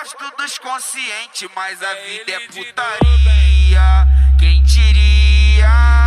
gosto dos conscientes, mas a vida é putaria. Quem diria?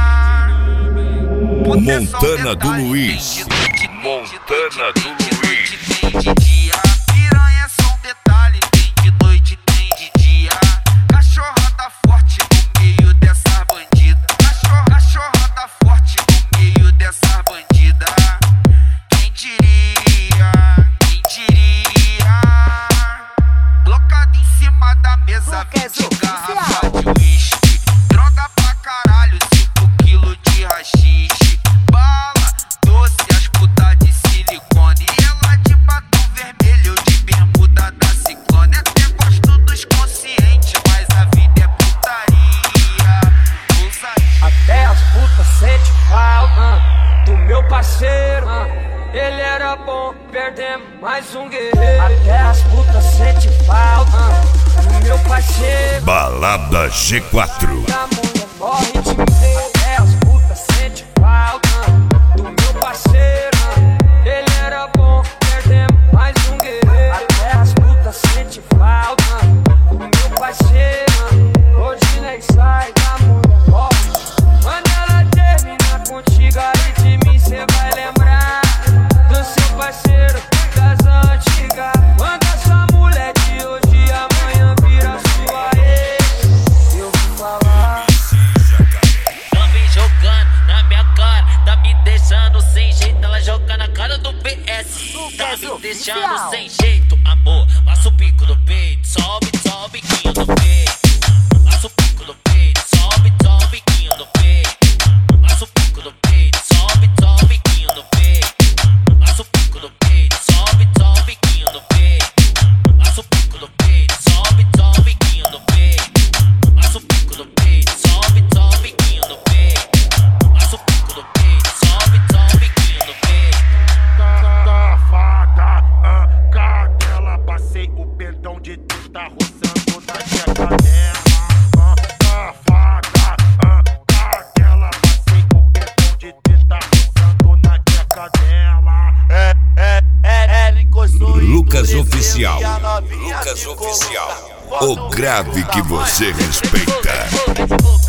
Montana do Luiz. Montana do Luiz. Tem de dia, piranha é só um detalhe. Tem de noite, tem de dia. Cachorrada forte no meio dessas bandidas. Cachorrada forte no meio dessas bandidas. Quem diria? Quem diria? Colocado em cima da mesa, 20 garrafas de uísque. Droga pra caralho, 5 quilos de haxixe. Bala, doce, as putas de silicone. E ela de batom vermelho, de bermuda da Ciclone. Até gosto dos conscientes, mas a vida é putaria. Até as putas sente falta do meu parceiro. Ele era bom, perdemos mais um guerreiro. Até as putas sente falta do meu parceiro. Balada G4. A mulher morre de medo. Até as putas sente falta do meu parceiro. Ele era bom, perdemos mais um guerreiro. Até as putas sente falta do meu parceiro. Hoje nem sai da mulher morre. Quando ela termina contigo, aí de mim cê vai lembrar do seu parceiro das antigas. Quando essa mulher de hoje amanhã vira sua ex, eu vou falar. Tá me jogando na minha cara, tá me deixando sem jeito. Ela joga na cara do PS, tá me deixando sem jeito, amor. Passa o pico no peito, sobe, sobe, biquinho no peito. Passa o pico no peito, sobe, sobe, biquinho no peito. Passa o pico no peito, sobe, sobe, biquinho no peito. Passa o pico no peito, sobe, sobe, biquinho no peito. Passa o pico no peito, sobe, sobe, biquinho no peito. Passa o pico no peito, sobe, sobe, biquinho no peito. Passa o pico no peito, sobe, sobe, biquinho no peito. Safada, cadela, passei o pentão de tinta roçando na tcheca dela. Safada, cadela, passei o pentão de tinta roçando na tcheca dela. Ela encostou e Lucas endureceu Oficial. e a novinha Lucas ficou Oficial. louca. O grave que você respeita.